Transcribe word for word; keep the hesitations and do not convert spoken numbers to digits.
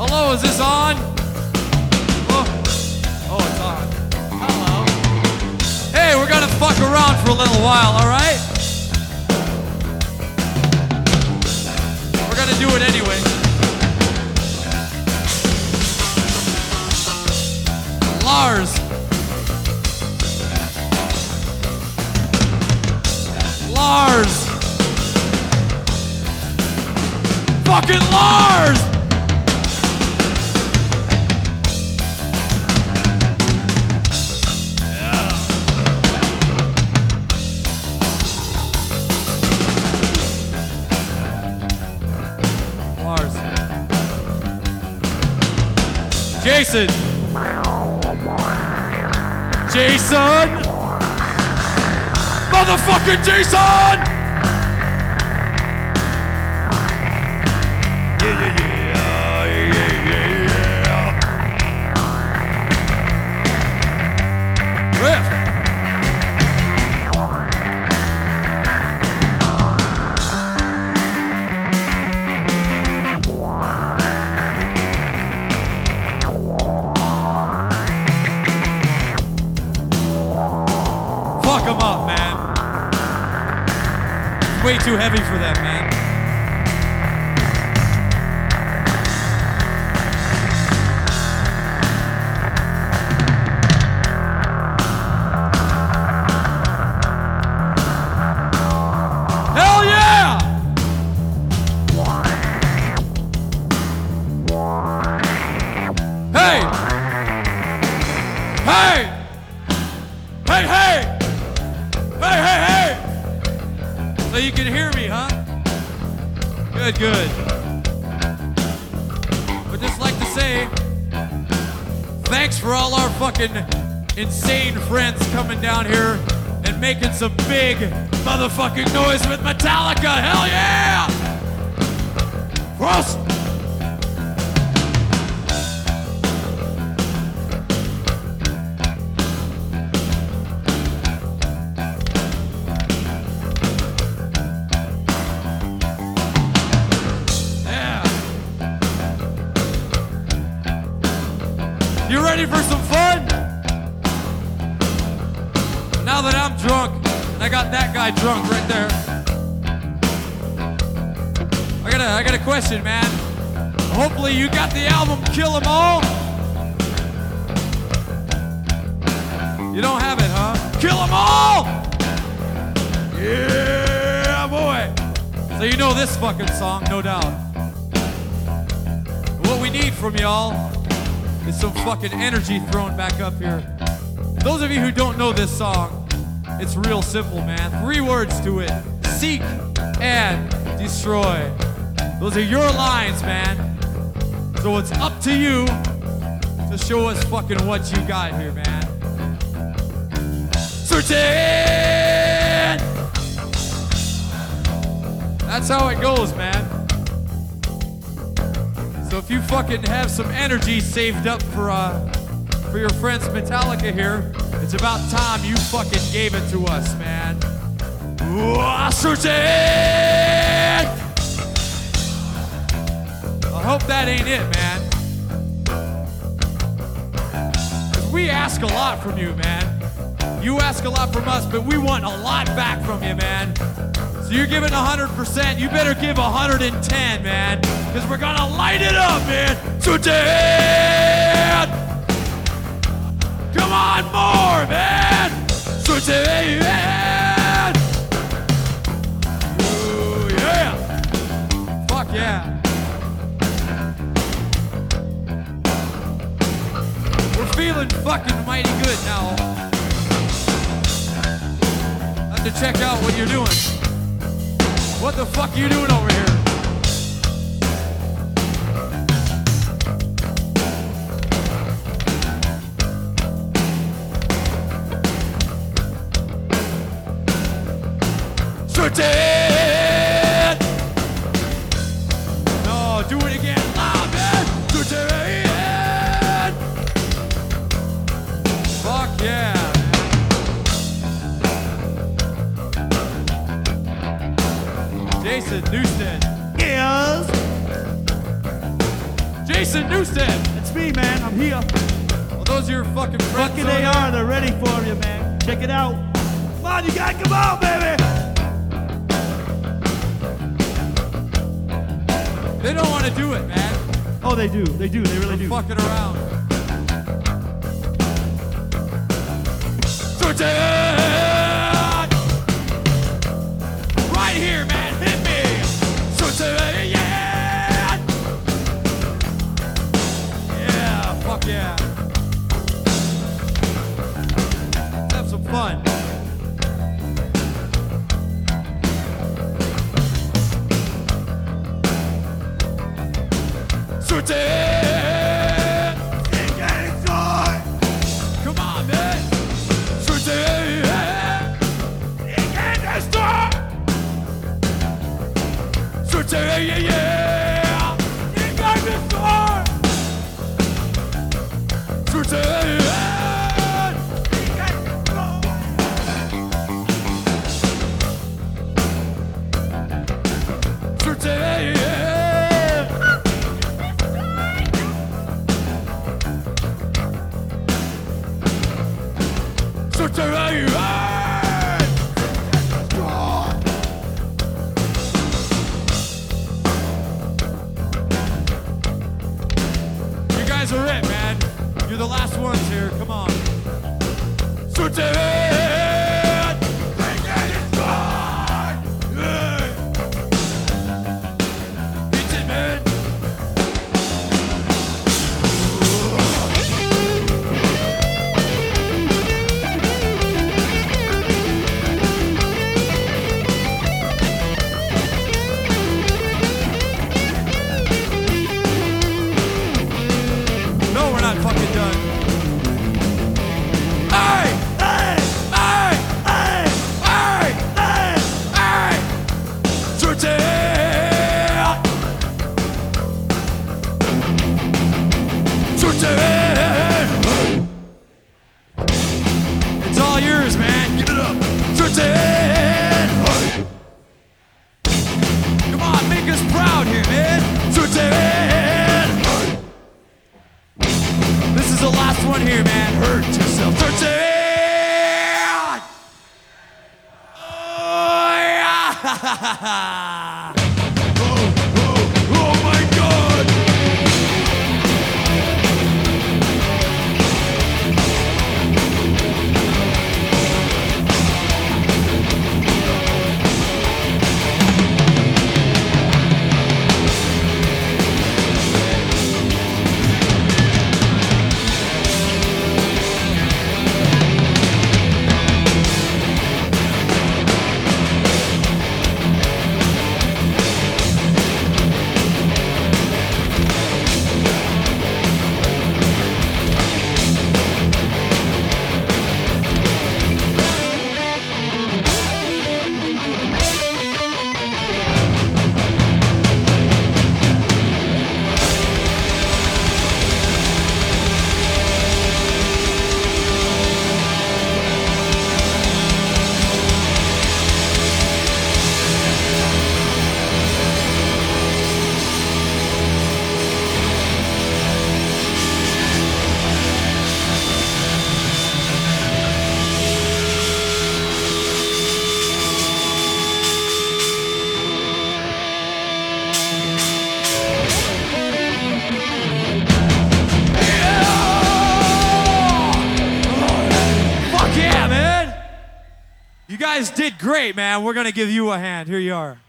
Hello, is this on? Oh, oh, it's on. Hello. Hey, we're gonna fuck around for a little while, all right? We're gonna do it anyway. Lars. Lars. Fucking Lars. Yeah. Lars. Jason. Jason! Motherfucking Jason! Yeah, yeah, yeah, yeah, yeah, yeah. Riff! Fuck them up, man. It's way too heavy for them, man. Hell yeah! Hey! Hey! Hey, hey! Hey, hey, hey! So you can hear me, huh? Good, good. I'd just like to say, thanks for all our fucking insane friends coming down here and making some big motherfucking noise with Metallica. Hell yeah! Cross! You ready for some fun? Now that I'm drunk, and I got that guy drunk right there. I got a, I got a question, man. Hopefully you got the album Kill 'Em All. You don't have it, huh? Kill 'Em All! Yeah, boy. So you know this fucking song, no doubt. What we need from y'all is some fucking energy thrown back up here. Those of you who don't know this song, it's real simple, man. Three words to it. Seek and destroy. Those are your lines, man. So it's up to you to show us fucking what you got here, man. Certain! That's how it goes, man. So if you fucking have some energy saved up for uh for your friends Metallica here, it's about time you fucking gave it to us, man. Ooh, certain! I hope that ain't it, man. 'Cause we ask a lot from you, man. You ask a lot from us, but we want a lot back from you, man. So you're giving one hundred percent, you better give one hundred ten, man. Because we're gonna light it up, man. So dead! Come on, more, man! So dead! Ooh, yeah! Fuck yeah! We're feeling fucking mighty good now. Have to check out what you're doing. What the fuck are you doing over here? Certain! No, do it again. Loud, man! Certain! Fuck yeah, man. Jason Newsted. Jason Newsted. It's me, man. I'm here. Well, those are your fucking friends. Fucking they are. They're ready for you, man. Check it out. Come on, you gotta come on, baby. They don't want to do it, man. Oh, they do. They do. They really They're do. fucking around. Right here, man. Hit me. Yeah. Yeah. Fuck yeah. Let's have some fun. Come on, man. Yeah, yeah, yeah. You got me far. You guys are it, man. You're the last ones here. Come on. It's all yours, man. Give it up. Come on, make us proud here, man. This is the last one here, man. Hurt yourself. Oh, yeah. You guys did great, man. We're going to give you a hand. Here you are.